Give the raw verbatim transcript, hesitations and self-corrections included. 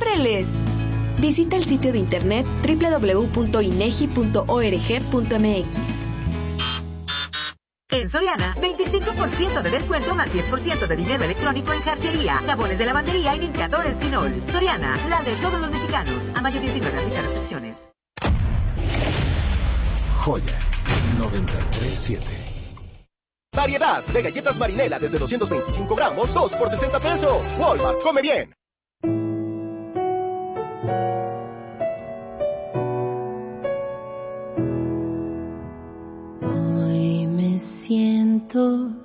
¡Ábreles! Visita el sitio de internet doble u doble u doble u punto inegi punto org punto eme equis. En Soriana, veinticinco por ciento de descuento más diez por ciento de dinero electrónico en jarciería, jabones de lavandería y limpiadores Pinol. Soriana, la de todos los mexicanos. A mayo diecinueve, aplica restricciones. Joya noventa y tres punto siete. Variedad de galletas Marinela desde doscientos veinticinco gramos, dos por sesenta pesos. Walmart, come bien. Hoy me siento